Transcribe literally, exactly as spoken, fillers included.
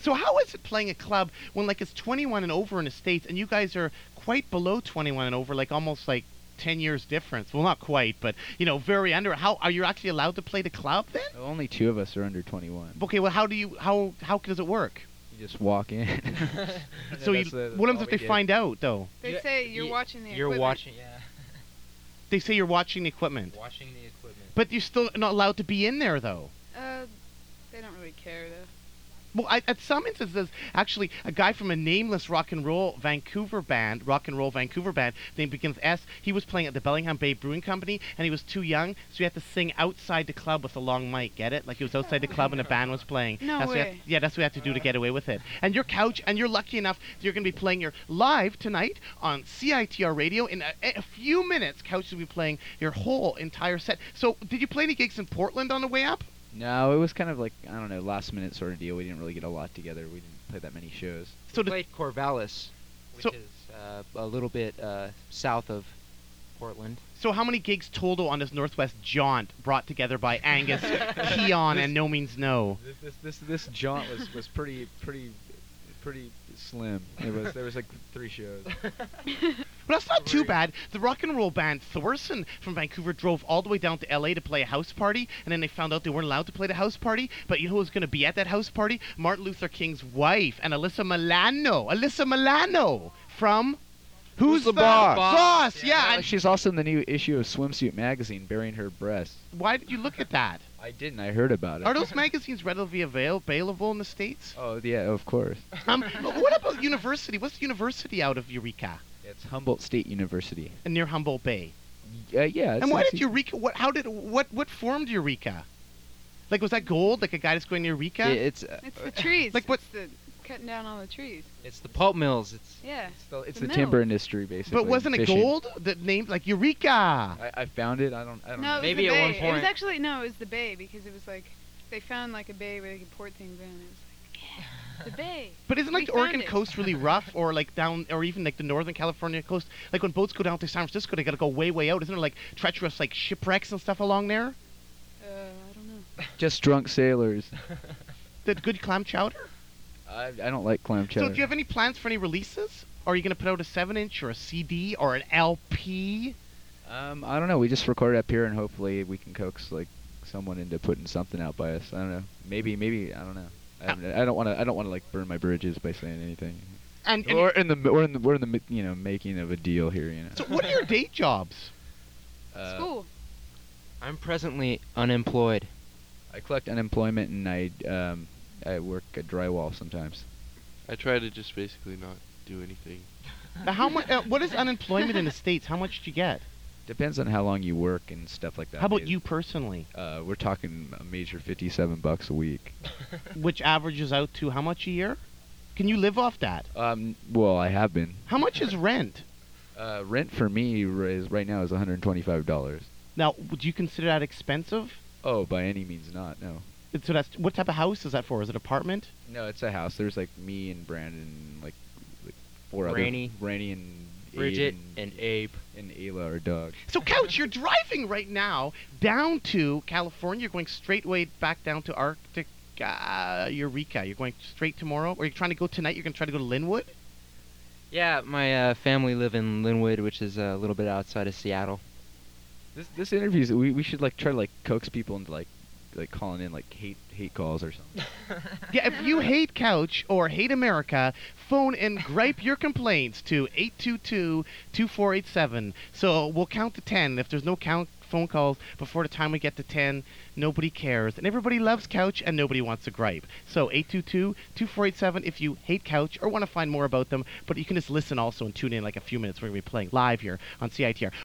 So how is it playing a club when like it's twenty-one and over in the States, and you guys are quite below twenty-one and over, like almost like ten years difference? Well, not quite, but you know, very under. How are you actually allowed to play the club then? Well, only two of us are under twenty-one. Okay, well, how do you how how does it work? You just walk in. So you, the, what happens if they did. find out though? They Yeah, say you're y- watching the You're equipment. watching, yeah. They say you're watching the equipment, Watching the equipment. but you're still not allowed to be in there though. Uh, they don't really care though. Well, I, at some instances, actually, a guy from a nameless rock and roll Vancouver band, rock and roll Vancouver band, name begins S. He was playing at the Bellingham Bay Brewing Company, and he was too young, so he had to sing outside the club with a long mic. Get it? Like he was outside the club and the band was playing. No that's what he had- way. yeah, that's what we had to do to get away with it. And your couch, and you're lucky enough that you're going to be playing your live tonight on C I T R Radio. In a, a few minutes, Couch will be playing your whole entire set. So, did you play any gigs in Portland on the way up? No, it was kind of like, I don't know, last minute sort of deal. We didn't really get a lot together. We didn't play that many shows. So we did- played Corvallis, which So- is uh, a little bit uh, south of Portland. So how many gigs total on this Northwest jaunt brought together by Angus, Keon, and No Means No? This this this, this jaunt was, was pretty pretty pretty slim. It was there was like three shows. But that's not too bad. The rock and roll band Thorson from Vancouver drove all the way down to L A to play a house party, and then they found out they weren't allowed to play the house party. But you know who was going to be at that house party? Martin Luther King's wife, and Alyssa Milano. Alyssa Milano from... Who's, the Boss? Boss, yeah. Uh, and she's also in the new issue of Swimsuit Magazine, burying her breasts. why did you look at that? I didn't. I heard about it. Are those magazines readily avail- available in the States? Oh yeah, of course. Um, what about university? What's the university out of Eureka? It's Humboldt State University. Near Humboldt Bay. Uh, yeah. It's And why it's- did Eureka? What? How did? What? What formed Eureka? Like, was that gold? Like a guy that's going to Eureka? it- It's uh, It's the trees. Like what- It's the cutting down all the trees. It's the pulp mills. It's Yeah. it's the, it's the the timber mills. industry basically. but wasn't it fishing. gold that named like Eureka? I, I found it. I don't. I don't No, know. it was Maybe the at bay. one It was point- actually no, it was the bay because it was like they found like a bay where they could port things in. And it was like yeah, the bay. But isn't like We the found Oregon it. coast really rough, or like down, or even like the Northern California coast? Like when boats go down to San Francisco, they got to go way, way out. Isn't there like treacherous like shipwrecks and stuff along there? Uh, I don't know. Just drunk sailors. The good clam chowder. I, I don't like clam chowder. So do you have any plans for any releases? Or are you going to put out a seven inch or a C D or an L P? Um, I don't know. We just recorded up here, and hopefully we can coax like someone into putting something out by us. I don't know. Maybe, maybe I don't know. I, haven't- I don't want to. I don't want to like burn my bridges by saying anything. And, and We're in the we're in the we're in the mi- you know making of a deal here. You know. so what are your day jobs? Uh, School. I'm presently unemployed. I collect unemployment, and I um I work at drywall sometimes. I try to just basically not do anything. Now, how much? Uh, what is unemployment in the States? How much do you get? Depends on how long you work and stuff like that. How about Maybe- you personally? Uh, we're talking a major fifty-seven bucks a week. Which averages out to how much a year? Can you live off that? Um, well, I have been. How much is rent? Uh, rent for me r- is right now is one hundred twenty-five dollars. Now, would you consider that expensive? Oh, by any means not. No. And So that's what type of house is that for? Is it apartment? No, it's a house. There's like me and Brandon, like, like four Rainey. other. Rainey and Bridget Abe and Abe. and Ayla, our dog. So, Couch, you're driving right now down to California. You're going straight way back down to Arctic uh, Eureka. You're going straight tomorrow? Or you're trying to go tonight? You're going to try to go to Linwood? Yeah, my uh, family live in Linwood, which is a little bit outside of Seattle. This this interviews we we should like try to like coax people into like like calling in like hate hate calls or something. Yeah, if you hate Couch or hate America, phone and gripe your complaints to eight two two, two four eight seven. So we'll count to ten. If there's no count phone calls before the time we get to ten, nobody cares. And everybody loves Couch and nobody wants to gripe. So eight two two, two four eight seven if you hate Couch or want to find more about them. But you can just listen also and tune in like a few minutes. We're going to be playing live here on C I T R.